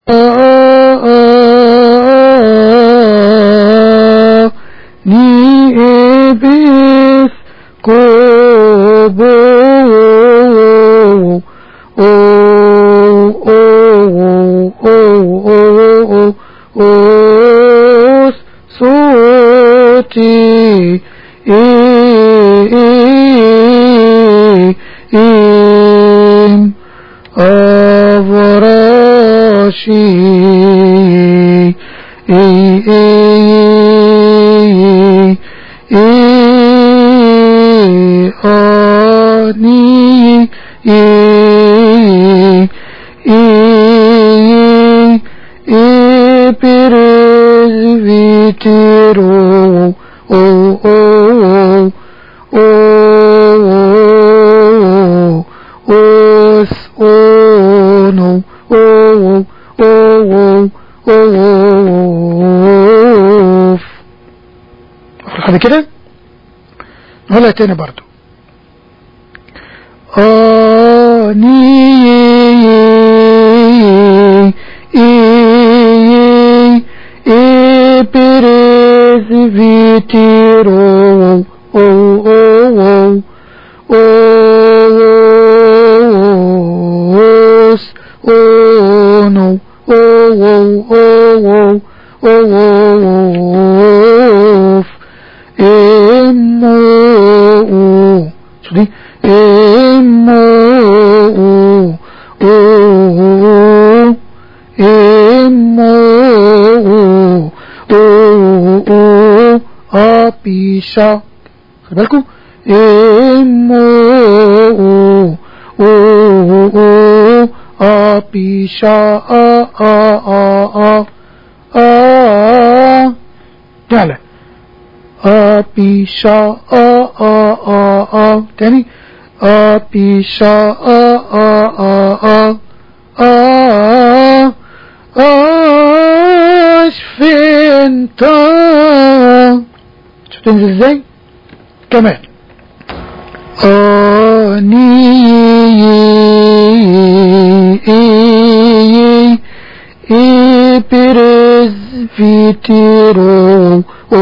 ni ebis kobo os soti im avrashi هذا كده ولا تاني برضو أبيشا خلي بالكم أبيشا يلا أبيشا تاني أبيشا أشفنتا تنزل ازاي كمان برز فيتيرو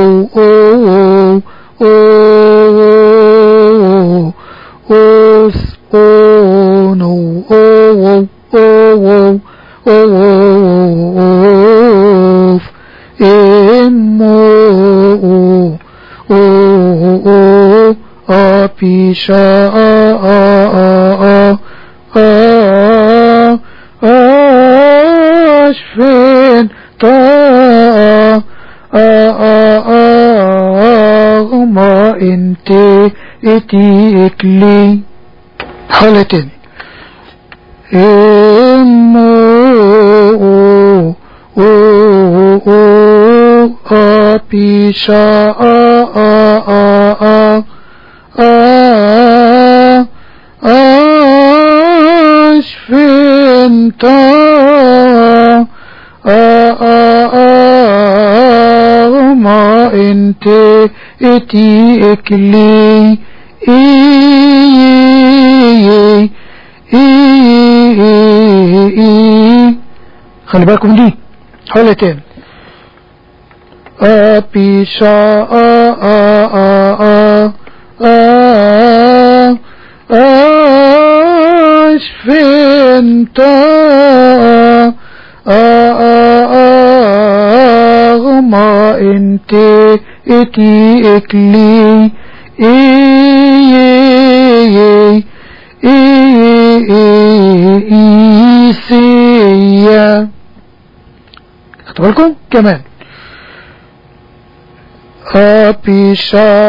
أبيشا أشفن تا ما انت اتيكلي حالتين أبيشا أشفنتا ما انت اتيكلي خلي بالكم دي حالتين أبيشا أشفنتا ما انت اتيكلي إيسيا خدوا بالكم كمان أبيشا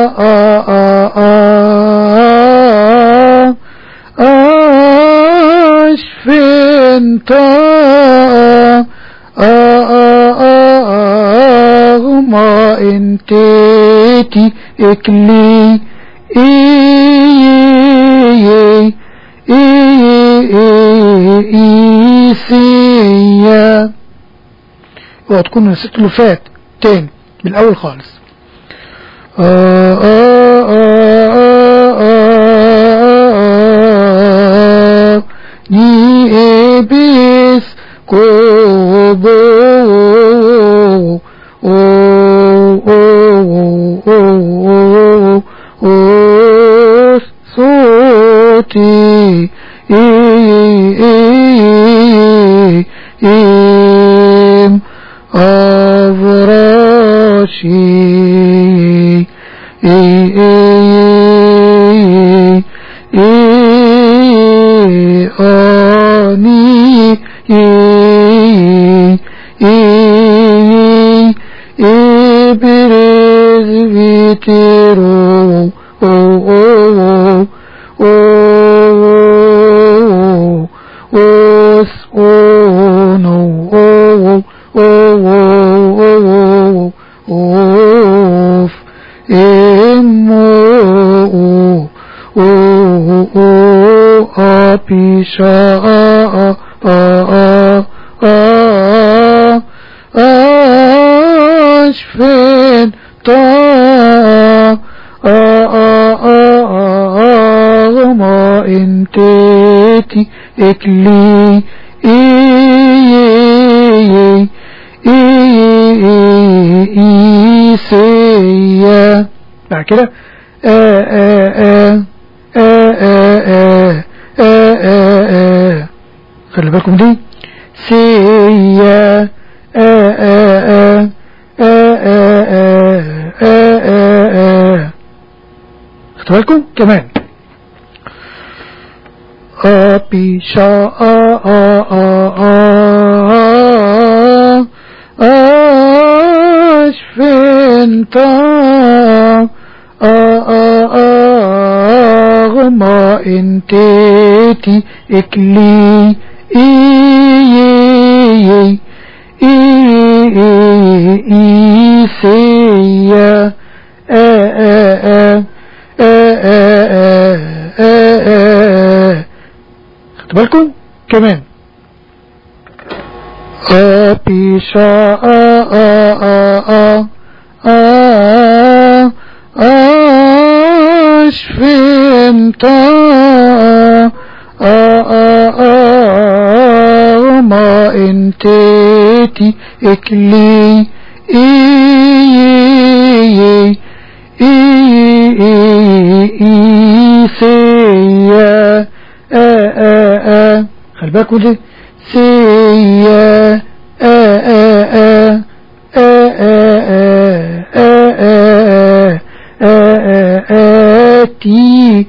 أشفنتا ما انت تيكلي إيسيا وهتكون نسيت اللي فات تاني من الأول خالص ني إبس كو صوتي أفراشي آني إبرز بترو أشفن تا ما انتتي اكلي إيسيا بعد كده خلي بالكم دي سيا خدوا بالكم كمان بيشا أشفنتا ما انتتي اكلي إيسيا خدوا بالكم كمان بيشا أشفنتا ما انتتي اكلي إيسيا خلي بالكم دي سيا تي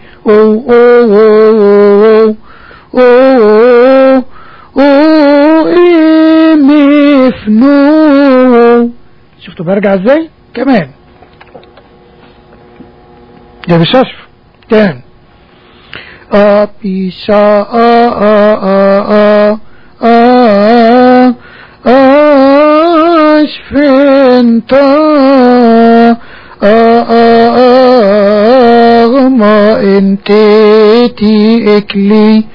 مفنو شفتوا برجع ازاي كمان ده بششف تاني بيشا أشفنتا ما انتتي اكلي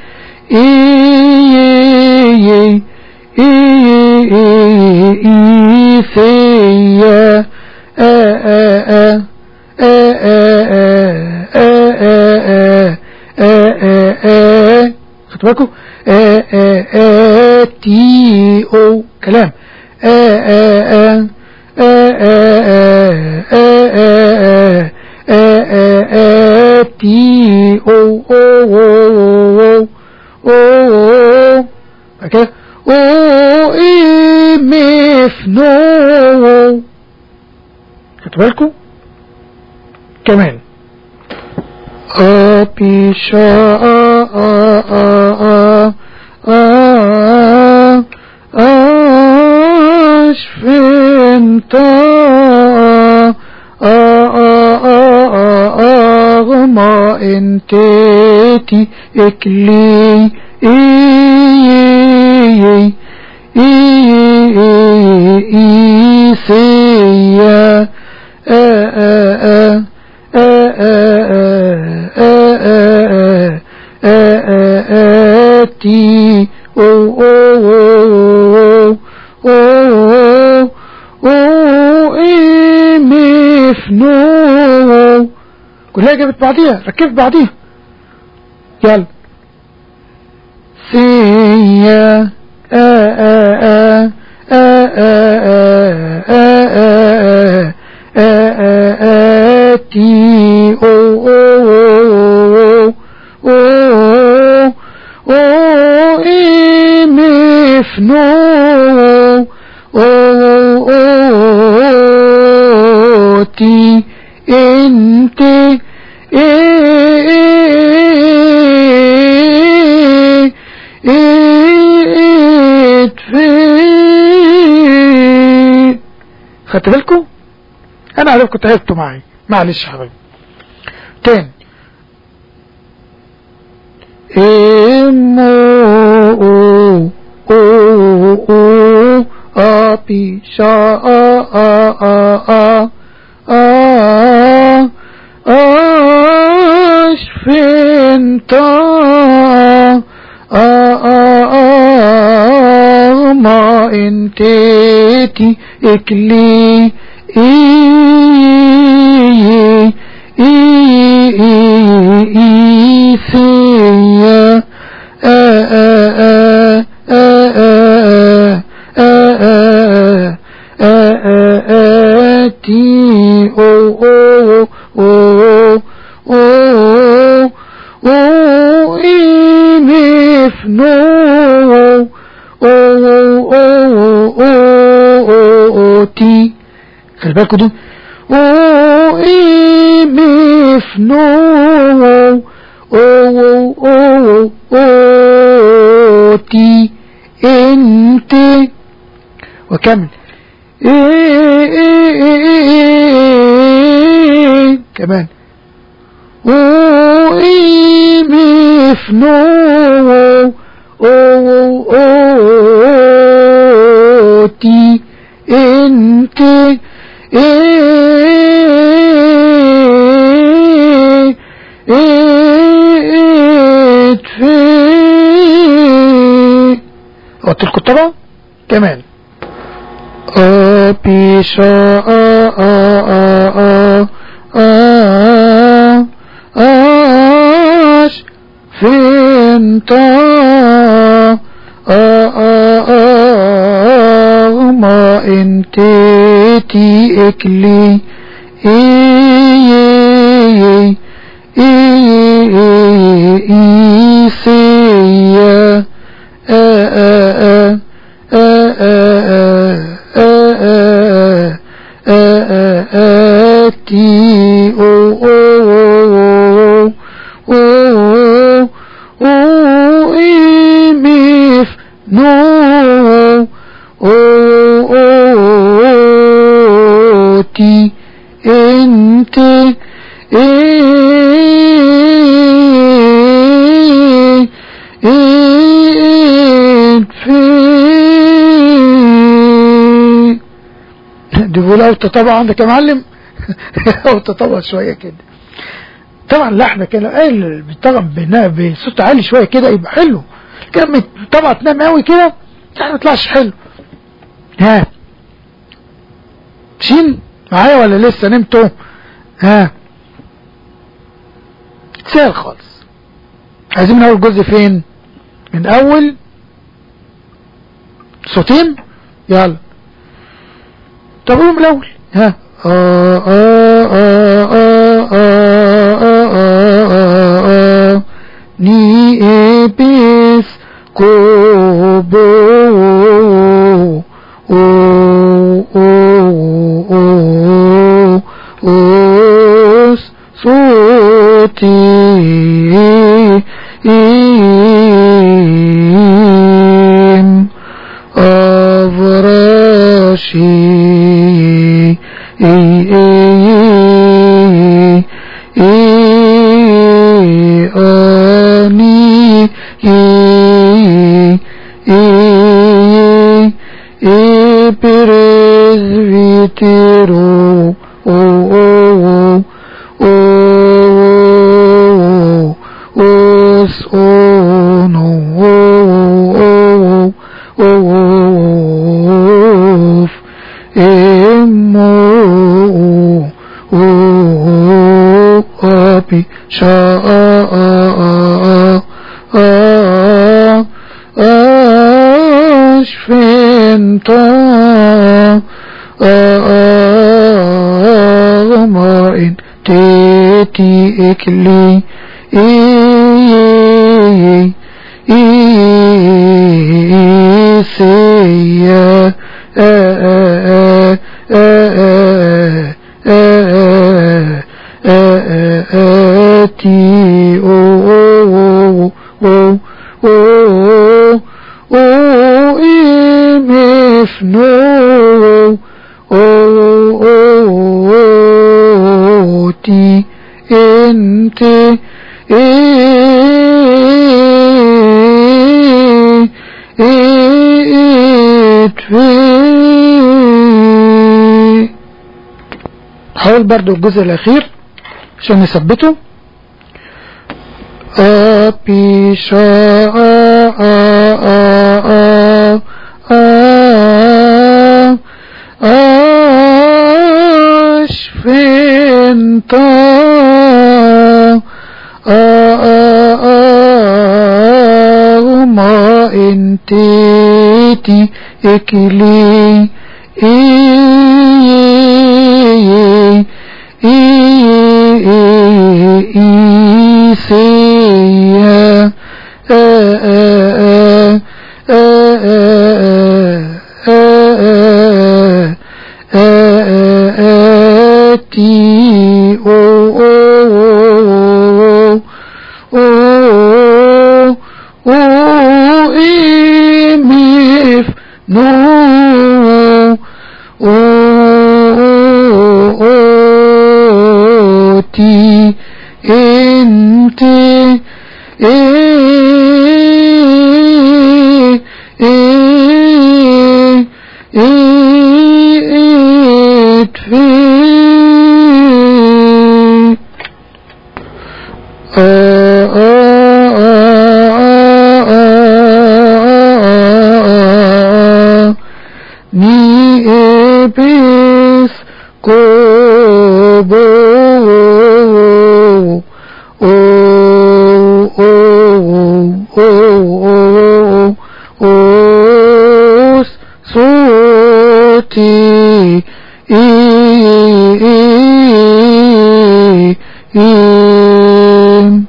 إيسيا خدوا بالكم تي او كلام تي او كده مفنو خدوا بالكم كمان بيشا أشفنتا ما انتتي اكلي إيسيا تي مفنو كلها جابت بعضيها ركبت بعضيها يلا سيا خدت بالكم؟ انا عارفكم تعبتوا معي، معلش يا حبايبي. تاني ابي شا فينتا ما انتي اكلي سيا تي تي خلي بالكوا دول تي انت وكمل كمان تي انت قلت لكم طبعا كمان بيشا فينتا ما انتي اكلي سيا تي تي انت دي بقول اوطى طبعا عندك يا معلم. اوطى طبعا شويه كده طبعا لحنه كده طبعا بصوت عالي شويه كده يبقى حلو كده. طبعا تنام قوي كده ما يطلعش حلو. ها شين معايا ولا لسه نمتوا؟ ها سهل خالص. عايزين من اول جزء فين؟ من اول صوتين. يلا طب قولوا من الاول. ها ني ابيس كوبو صوتي أفراشي presbítero os ono emo api sha ashfenta تي اكلي سيا تي مفنو تي انت حاول برضو الجزء الاخير عشان نثبته. اشفنتا ما انتي اكلي سيا تي مف نو تي انت ni ebis kobo os soti im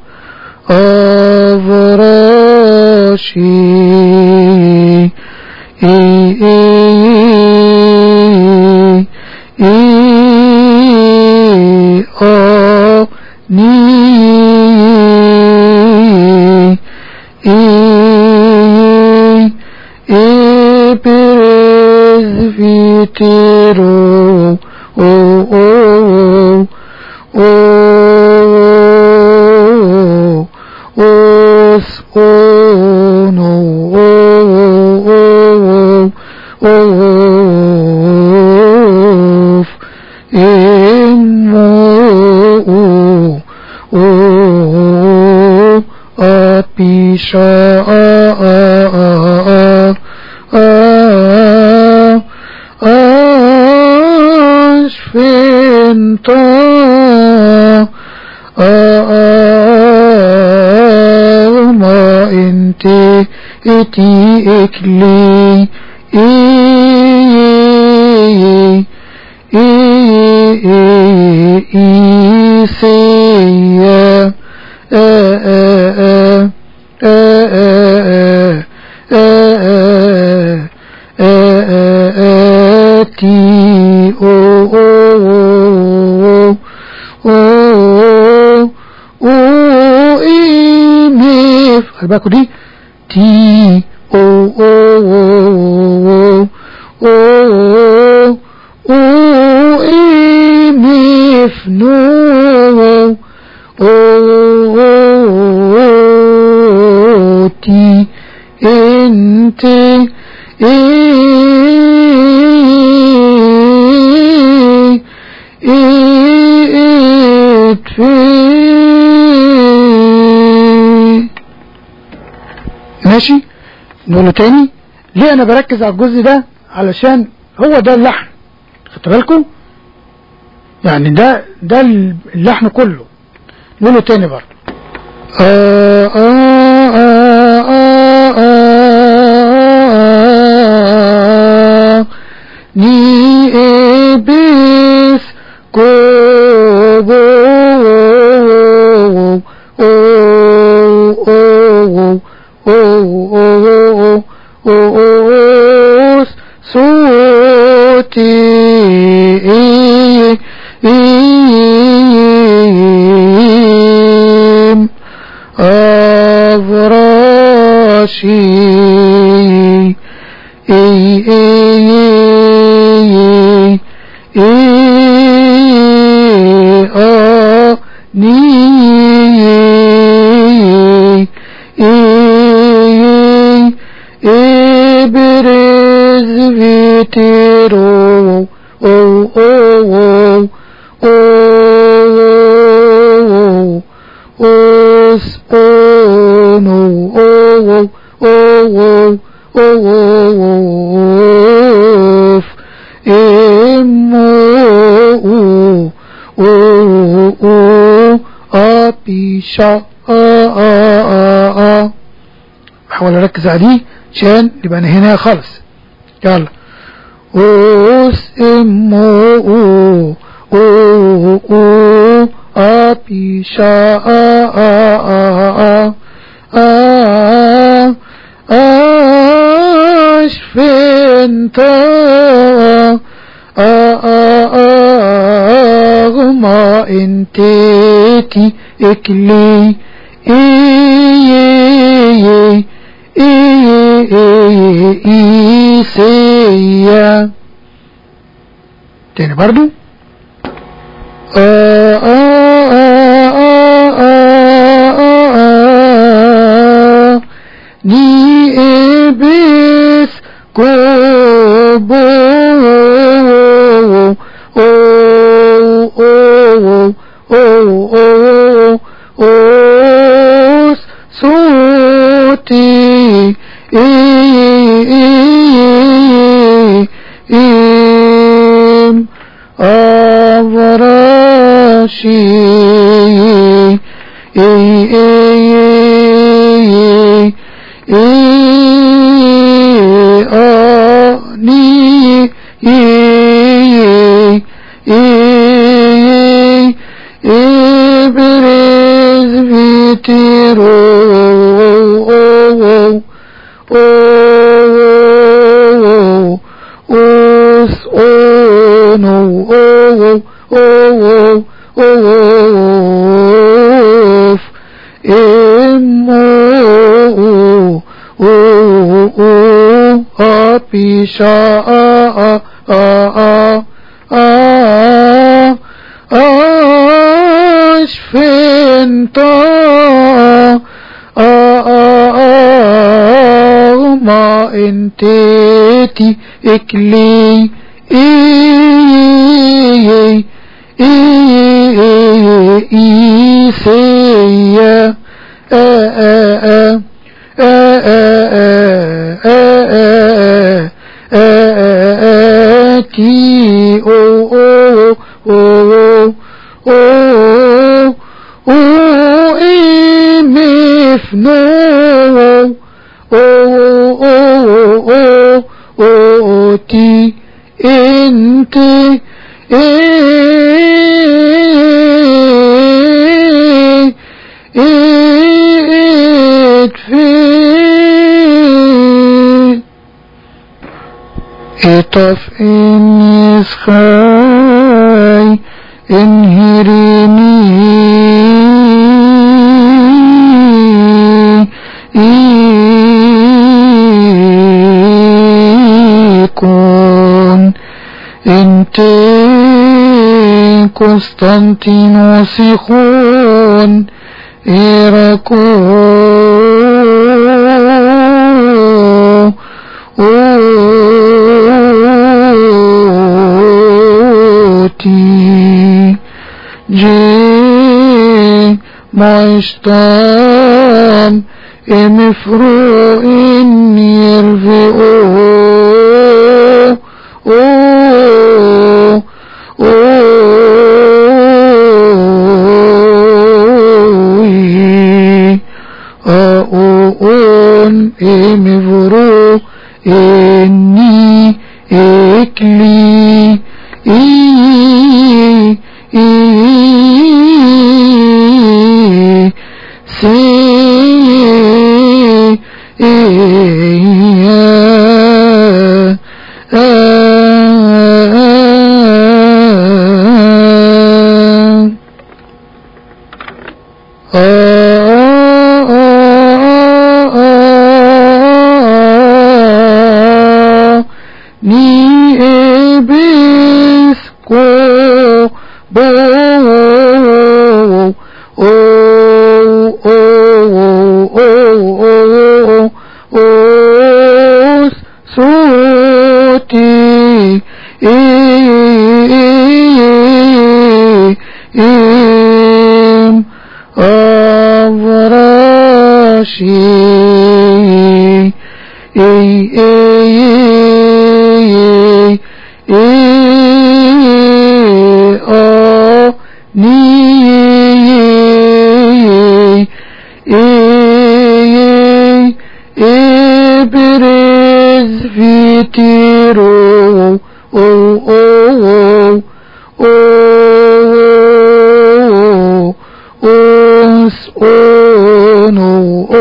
avrashi Vitero os ono apisha ashfenta ma inti iti ikli سيا تي مف الباكو دي تي مف نو تي انت ماشي. نقوله تاني. ليه انا بركز على الجزء ده؟ علشان هو ده اللحن، خدت بالكم؟ يعني ده اللحن كله. نقوله تاني برضه. ني ابس كوبو أوس صوتي أفراشي إبرز فيتيرو أو أو أو أوس أونو أو أو أوف إمو أبيشا بحاول أركز عليه عشان يبقى هنا خالص. يلا أوس إمو أبيشا أشفنتا أغمى انتيتي إكلي إيسيا تاني برضو ني إبس كوبو صوتي أفراشي إبرز فيتيرو أوس أونو أوف إمو أبيشا أشفنتا ما انتيتي إكلي إيسيا تي او إمفنو تي انت اطف اني سخاي انهريني يكون انت قسطنطينوس خون إيراكوتي جي مايشتام امفرو ان يرفئو امفرو اني اكلي ni ebisco bo os suti im avrashi Ibris vitiro os ono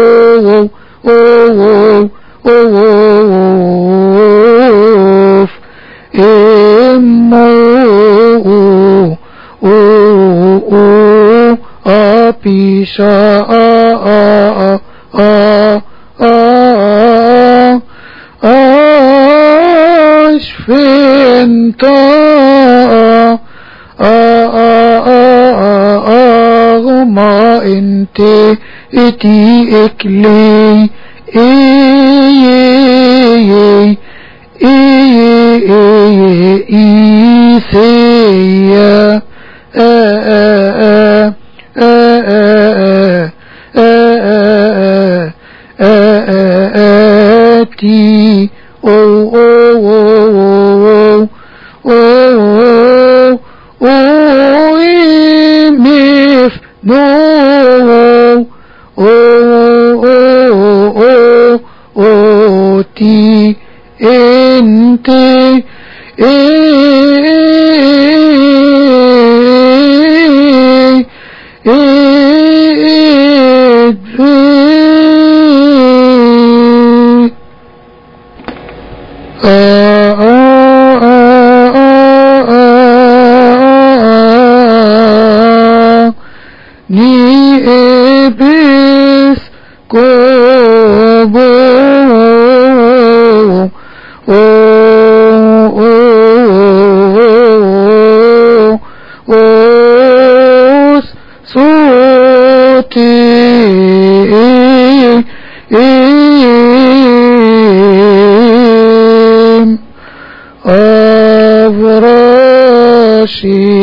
apisha ashfenta agma inte iti ekli iseya ti imif no ti ente ni ebis kobo os suti im avrashi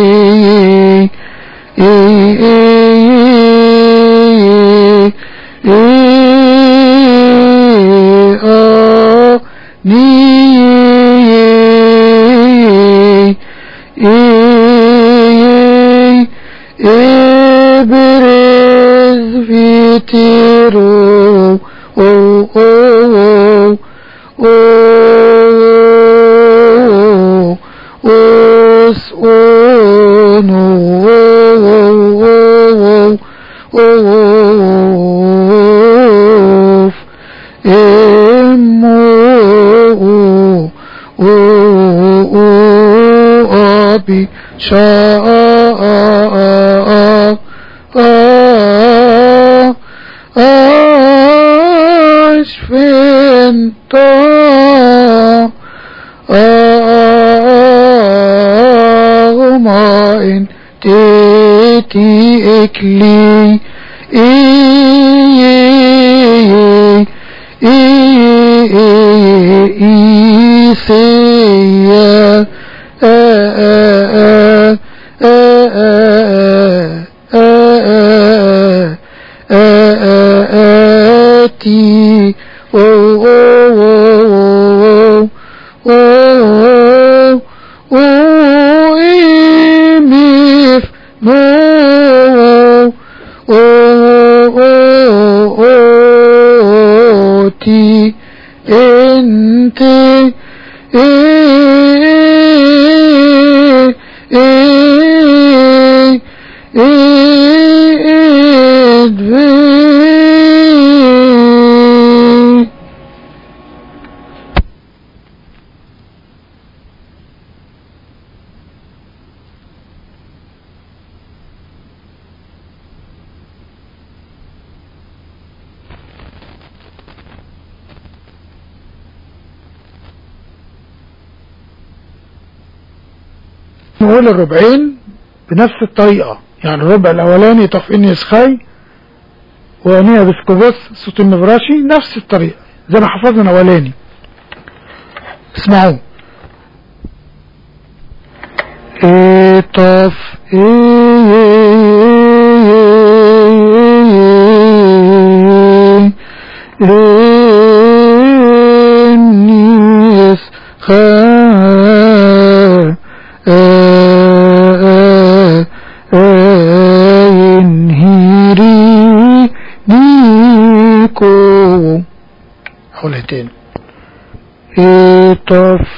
Ibris vitiro os ono abi ashfenta agma inte iti ekli iseya ti imif no ti ente نقول الربعين بنفس الطريقة، يعني الربع الاولاني طفئين يسخاي وانيا بسكوبوس صوت النبراشي نفس الطريقة زي ما حفظنا الاولاني. اسمعوا طف نيس هيري نيكو حولتين طف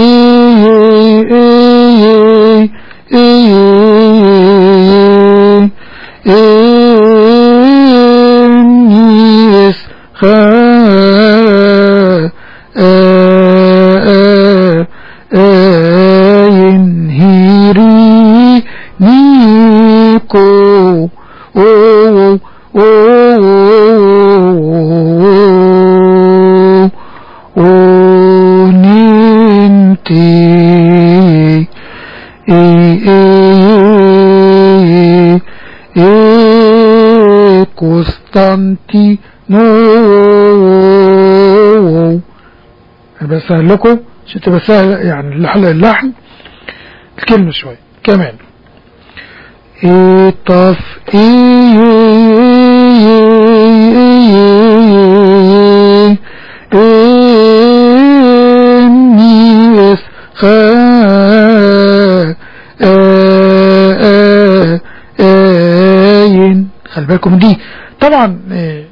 قسطنطينو. انا بسهل لكم عشان تبقى سهل يعني اللحن الكلمة شوية كمان. طف نيس خلي بالكم دي طبعا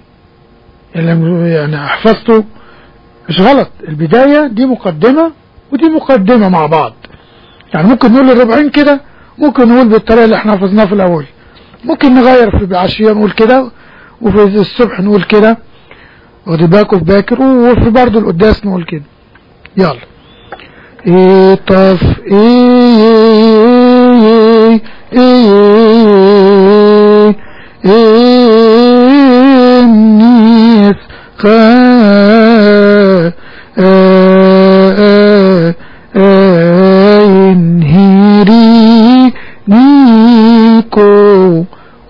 يعني حفظته مش غلط. البداية دي مقدمة ودي مقدمة مع بعض، يعني ممكن نقول الربعين كده، ممكن نقول بالطريقة اللي احنا حفظناها في الاول، ممكن نغير في العشية نقول كده وفي الصبح نقول كده، واخد بالكم في باكر، وفي برضه القداس نقول كده. يلا طف نيس هيري نيكو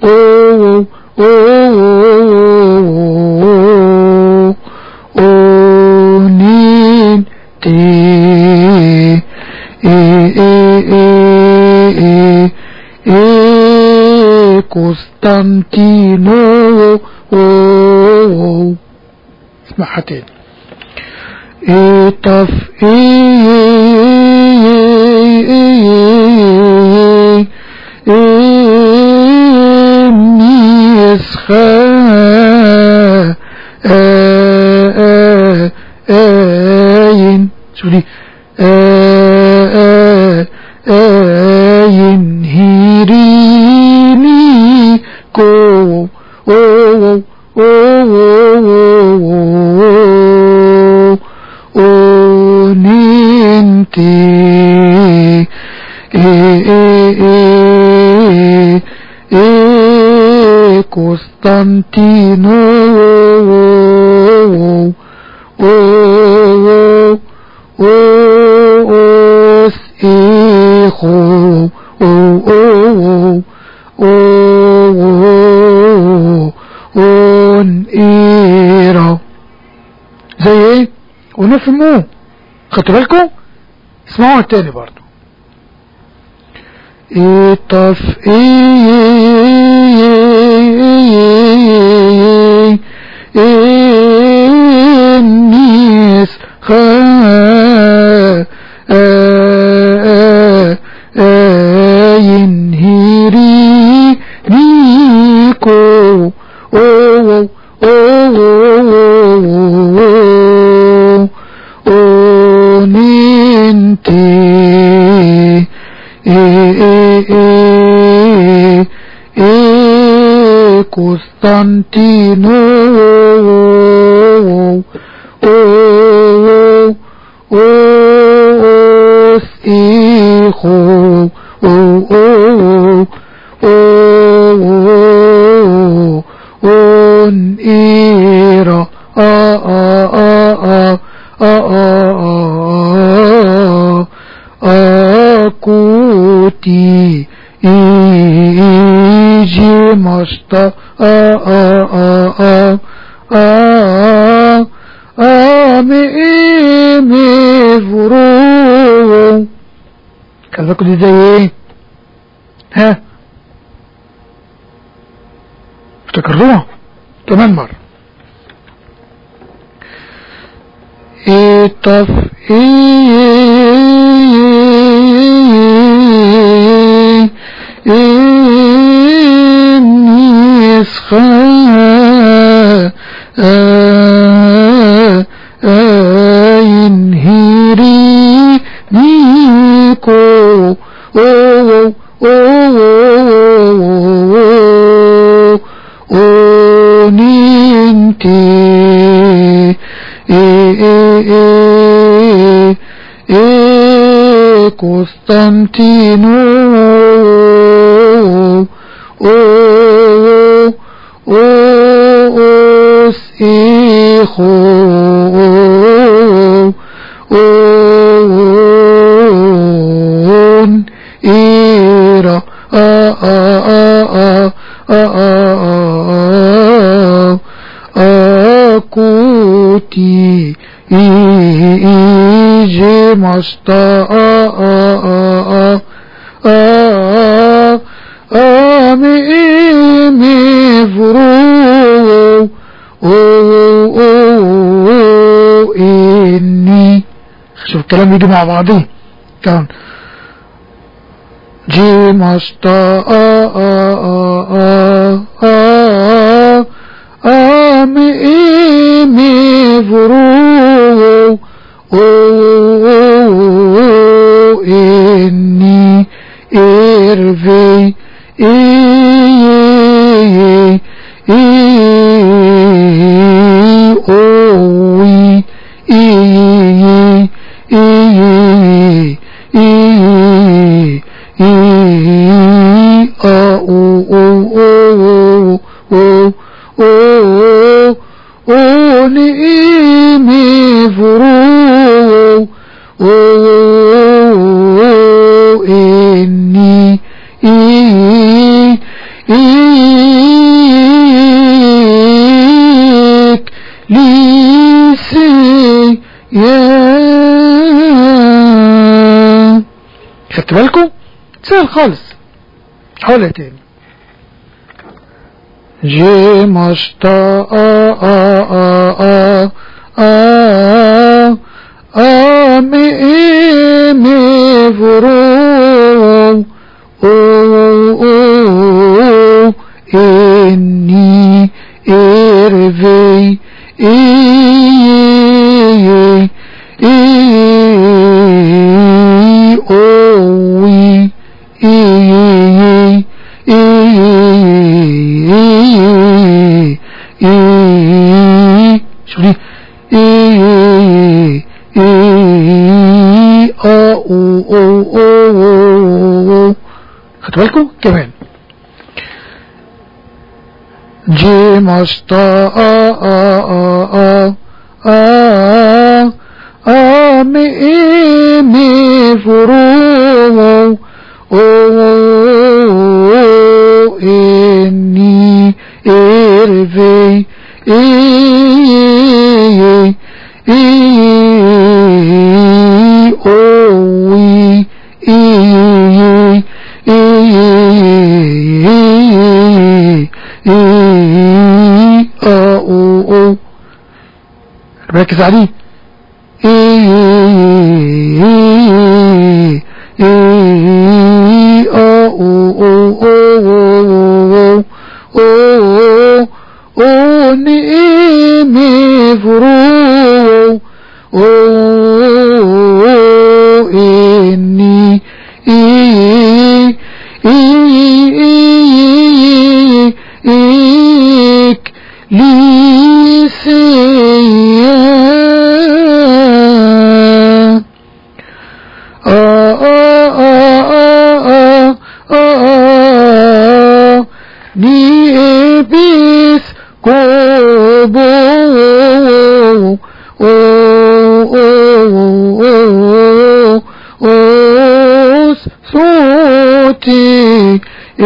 نين تي قسطنطينو. اسمعها تاني طف شو دي هيريني كو ننتي قسطنطينو زي ايه ونفهموه. خدتوا بالكم؟ اسمعوها تاني برضو. طف نيس هيري نيكو ننتي قسطنطينو ていじました。ميفرو. كذلك دي زي ايه؟ ها افتكروها كمان مرة. اطف ينهيري نيكو ننتي قسطنطينو إيخو إيرا أكوتي إيجي مستا ميفرو إني. شوف الكلام يجي مع بعضه كان جي مستا ميفرو إني إرفي أوي ميفرو إني ليسي يا. خدت بالكم؟ سهل خالص. حولها تاني. جي مستا ميفرو إني إرفي أوي شوفي خدوا بالكم كمان. جي مستا ميفرو إني إرفي أوي ركز عليه. ميفرو إني نيبيس كوبو سو صوتي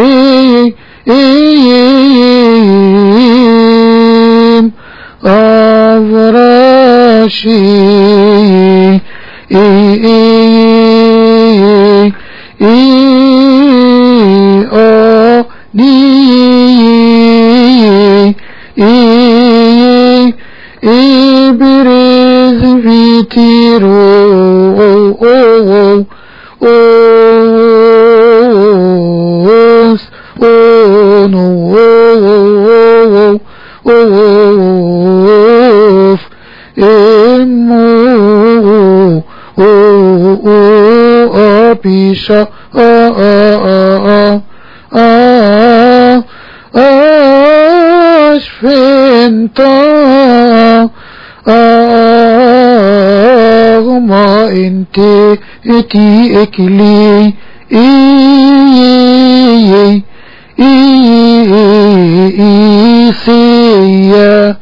أفراشي برز فيتيرو أبيشا أشفنتا ما انتي اكلي سيا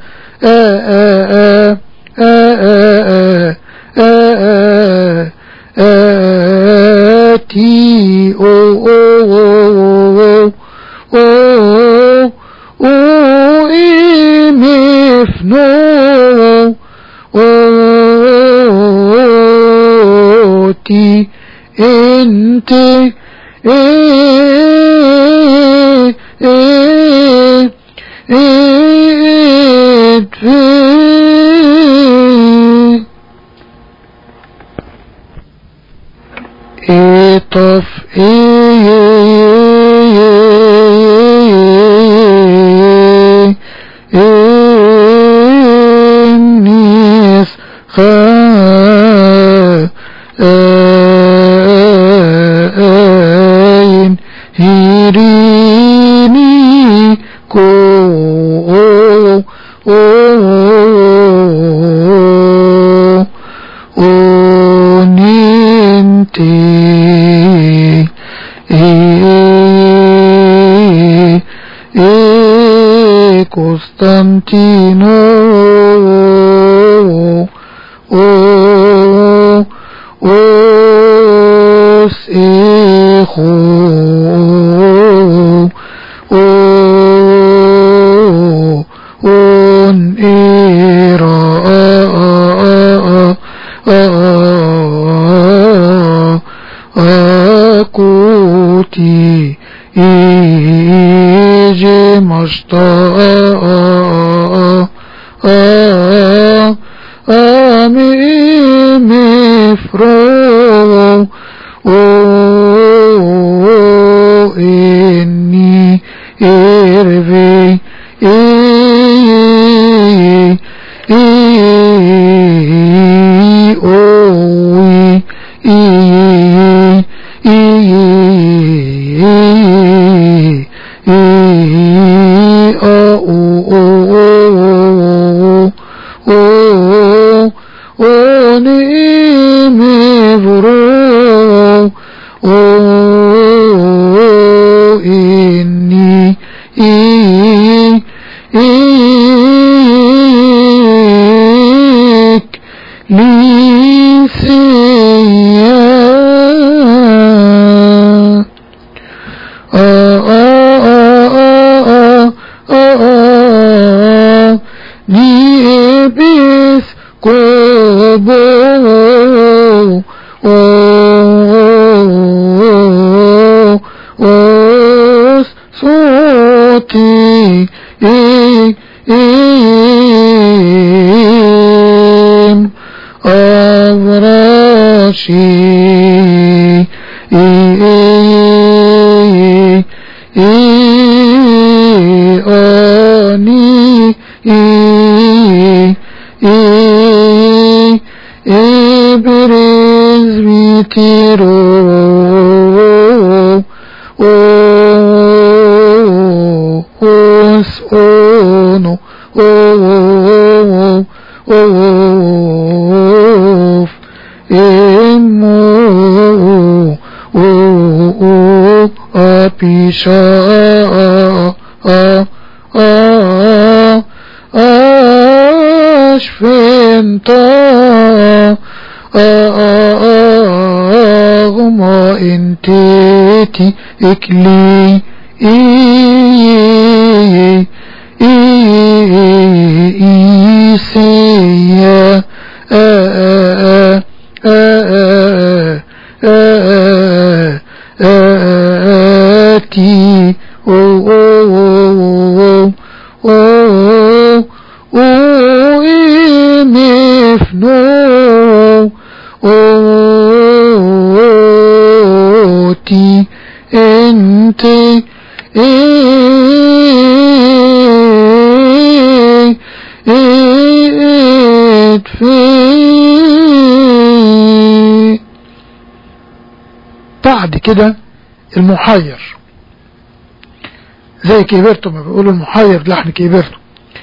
تي مفنو تي انت طف الناس خاين هيريني كو ننتي Costantino os ejo on era akuti ije mashta مفرو إني إرفي أوي إني ليسيا نيبس كوبو صوتي أفراشي أني برز بيتيرو أونو إمو أبيشا أشفنتا ما انتي إيتي إكلي إيسيا آتي مفنو أوتي انت بعد كده المحير زي كيبرتو ما بيقولوا المحير لحن كيبرتو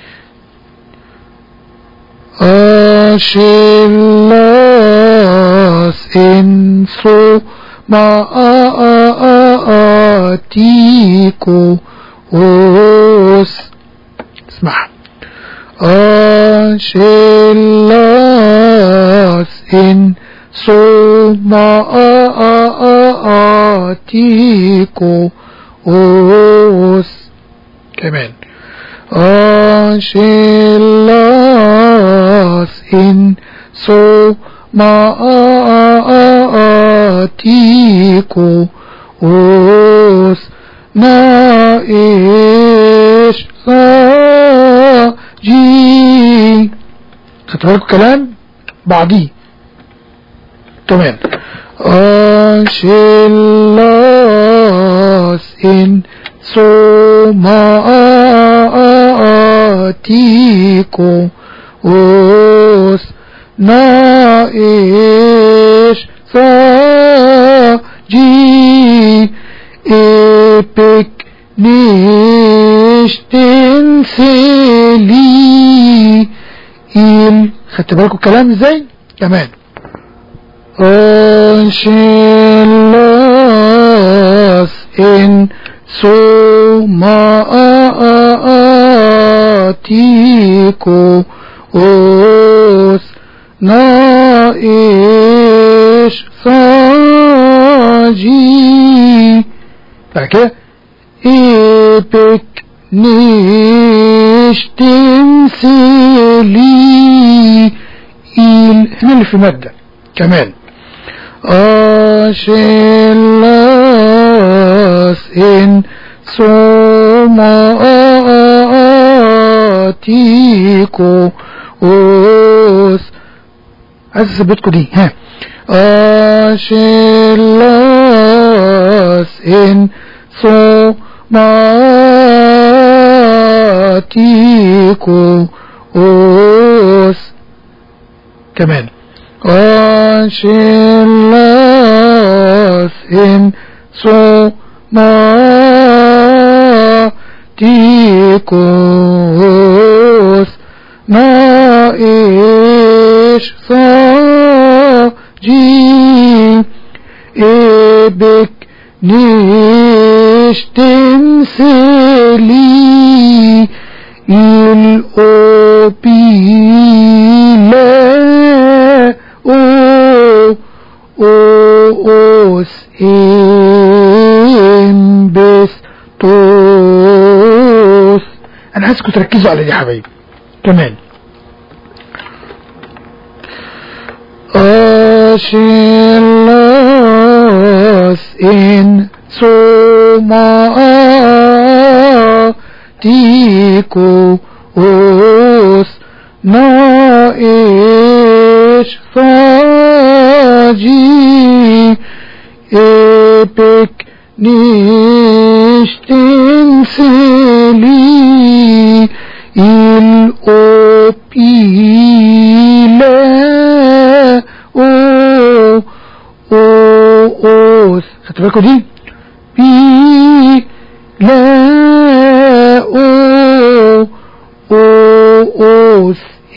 أشلاس إنسو ما آتيكو أوس اسمع أشلاس إنسو ما آتيكو أوس كمان أشلاس إنسو ما آتيكو أوس نائش ساجي خدت بالكم كلام بعضيه تمام أشلاس إنسو ما آتيكو أوس نائش ساجي إبك نشتن سيلي خدت بالكم الكلام ازاي كمان أشلاس إن سوما آتيكو أوس نائش ساجي فكده إبك نشتن سيلي هنا اللي في مادة كمان أشلاس إن سوما آتيكو أوس عايز اثبتكوا دي ها أشلاس إن سوما آتيكو أوس كمان أشلاس إن سوما آتيكو أوس نائش ساجي إبك نشتن سيلي الأوبيلا أوس إمبستوس أنا عايزكم تركزوا على دي يا حبايبي كمان أشلاس إن سوما آتيكو أوس نائش ساجي إبك نشتن سيلي الأوبيلا أوس خدت بالكوا دي بي لا أوس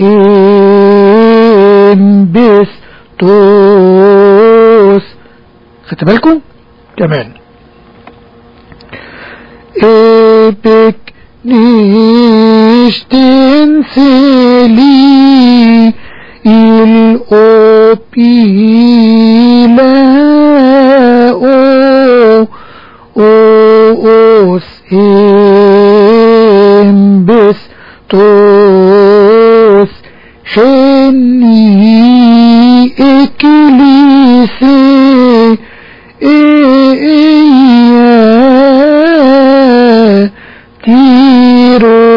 إمبستوس خدت بالكوا كمان إبك نشتن سيلي الأوبيلا بستوس خني إكليسي تيرو.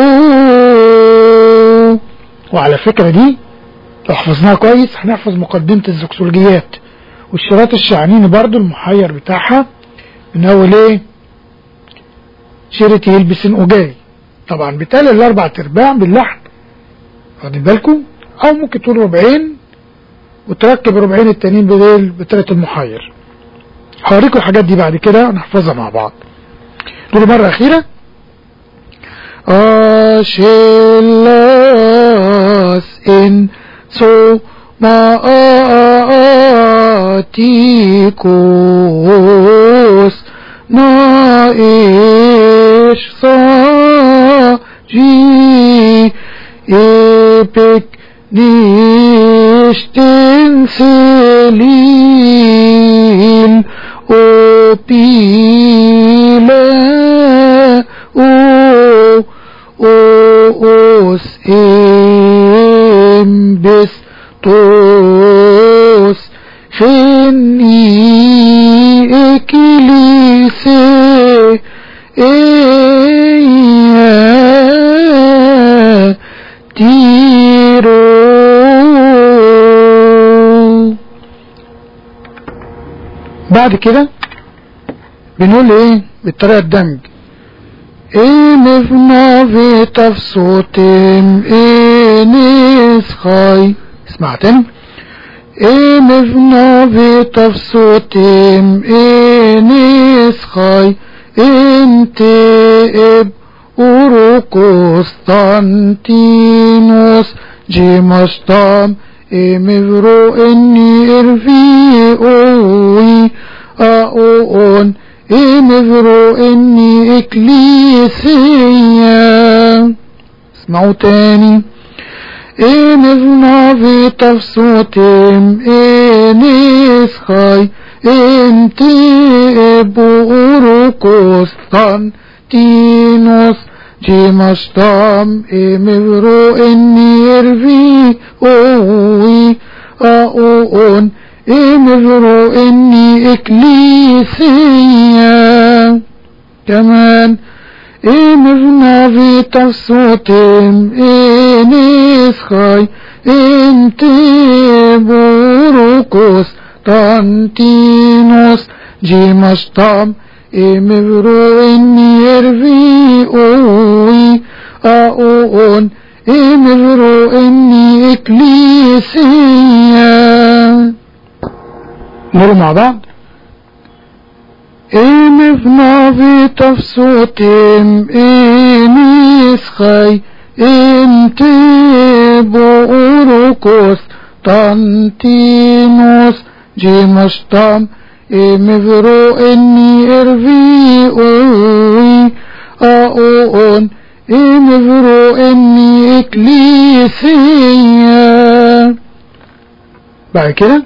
وعلى فكرة دي لو حفظناها كويس هنحفظ مقدمة الزكسولوجيات والشراط الشعنيني برضو المحير بتاعها من اول ايه شيرتي يلبسن وجاي. طبعا بالتالي الاربع ترباع باللحن واخدين بالكم، او ممكن تقول ربعين وتركب ربعين التانيين بطريقة المحير. هوريكم الحاجات دي بعد كده ونحفظها مع بعض. نقول مرة اخيرة أشيلاس إن سو ما آتيكوس نائش صاجي إبك نيشتن سليل أبيلا أوس بستوس خني إكليسي تيرو. بعد كده بنقول ايه بالطريقة الدمج إنفنا في تفصوتم إنس خاي. اسمع تاني إنفنا في تفصوتم إنس خاي انت اب أوروكوستانتينوس جيمشتام إمفرو إني إرفي أوي أون إمفرو إني إكليسيا. اسمعوا تاني إنفنا في تفصوتم إنس خاي انت ابو أوروكوستانتينوس جيمشتام إمفرو إني إرفي أوي أون إمفرو إني إكليسيا. كمان إمفنا في تفصوتم إنس خاي انت بوروكوستانتينوس جيمشتام إمفرو إني إرفي أوي أون إمفرو إني إكليسيا. نقول مع بعض إمفنا في تفصوتم إنس خاي انت بوروكوستانتينوس جيمشتام إمفرو إني إرفي أوي أون إمفرو إني إكليسيا. بعد كده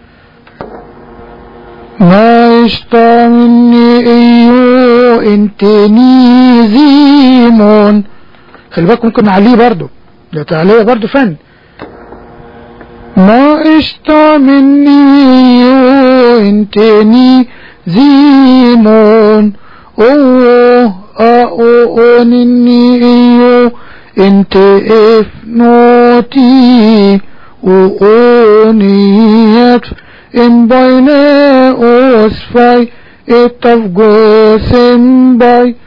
ما اشتا مني ايو انتني زيمون. خلي بالكم ممكن نعليه برضو، ده تعليه برضو فن. ما اشتا مني ايو انتني زيمون اوه اون اني ايو انت افنوتي وونيت ان باينا اوسفاي اتفقوس ان باي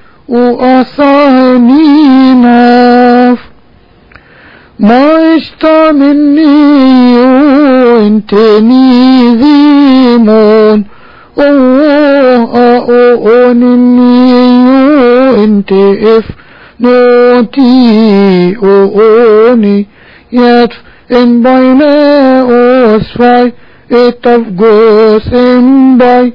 وأصانيناف. ما اشتا مني وانتني ذيمون اوه اني انت اف نوتي اوني يتف ان باينا اوسفاي اتفقوس ان باي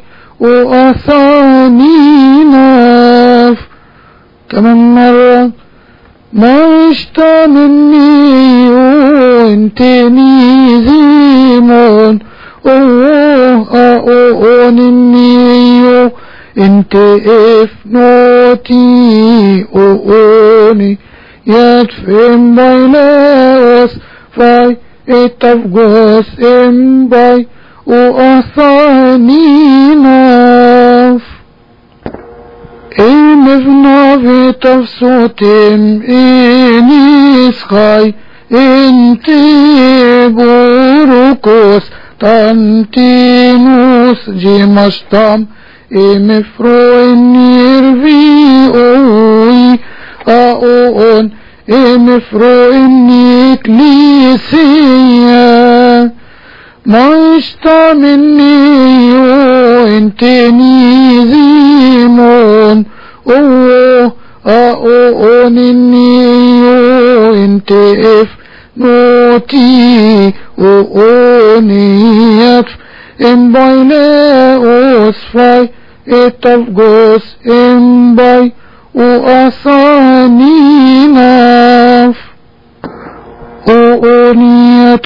وأصانيناف. كمان مرة ما اشتا مني وانتني زيمون اوه اني انت افنوتي اوني يدفن بيلاوس فاي اتفقوس امباي واثاني ناف امفنا في تفسوتم انيس خاي انتي بوروكوس تانتينوس جيمشتام امفرو النيرفي اوي اون امفرو اني كليسيا ما اشتا مني انتني زيمون اون اني انت اف نوتي اونيف ام بايلاوس فاي اتفقوس ام باي واثاني ناف اونيتك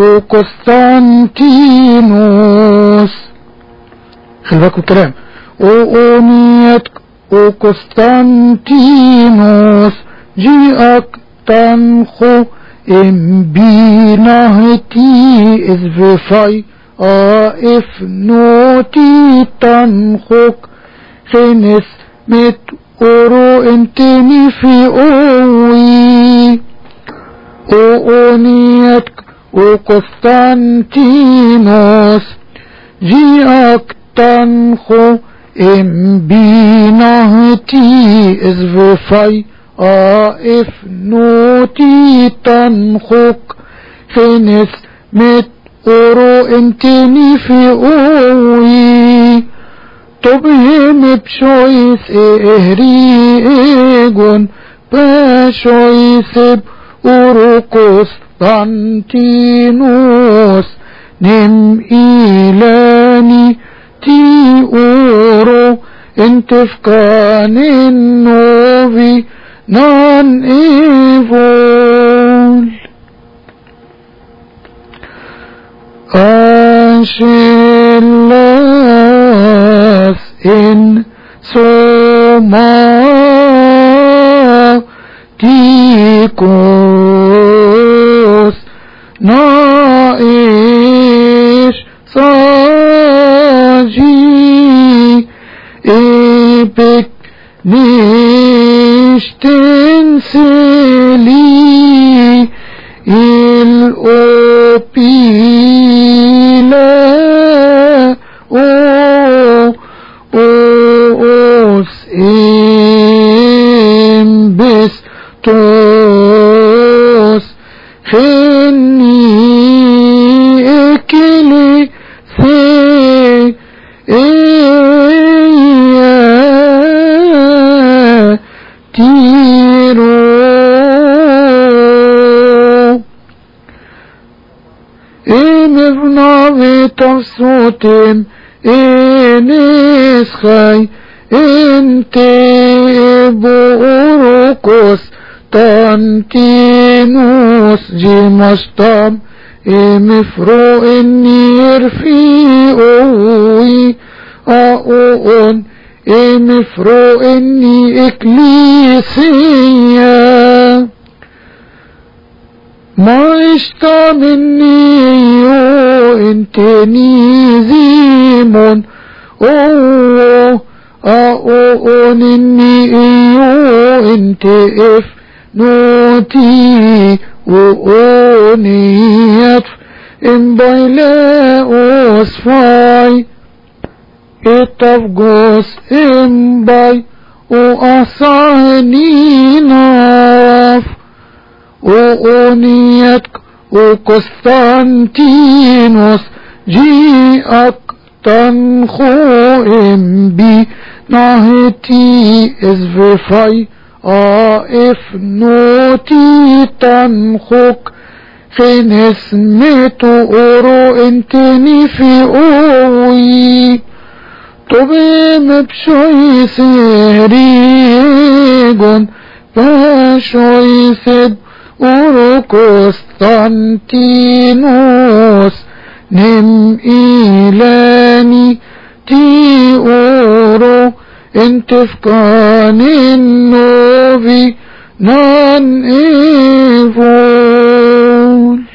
وقسطنطينوس خلي بالكوا الكلام اونيتك وقسطنطينوس جيئك تنخو ام بينهتي ازفاي اف نوتي تنخوك خنس مت اورو انتني في اوي اونيتك وقسطنطينوس جيئك تنخو ام بينهتي ازفاي اف نوتي تنخوك خنس مت اورو انتني في اوي تبهم بشويس اهريجون بشويس اورو قسطنطينوس نم إيلاني تي اورو انتفكان النوفي نان ايفول أشيلاس إن سوما تيكوس نائش ساجي إبك نشتنسلي الأوبيلا أوس إمبس توس خني إكلي سي تيرو إمفنا بتفسوتم إنس خاي انتي بوروكوس تانتينوس جيمشتام امفرو النير في اوي اون امفرو اني اكليسيا ما اشتا مني انتني زيمون اون اني انت اف نوتي وأونيت إن بايلاوس فاي اتفقوس إن باي وأصاني ناف وأونيت وقسطنطينوس جيئك تنخو إن بي ناهتي ازفاي اف نوتي تنخوك خنس ميتو اورو انتني في اوي طبيم بشوي سهريجون بشوي سب اورو قسطنطينوس نم إيلاني تي اورو intefkanin novi nan evol.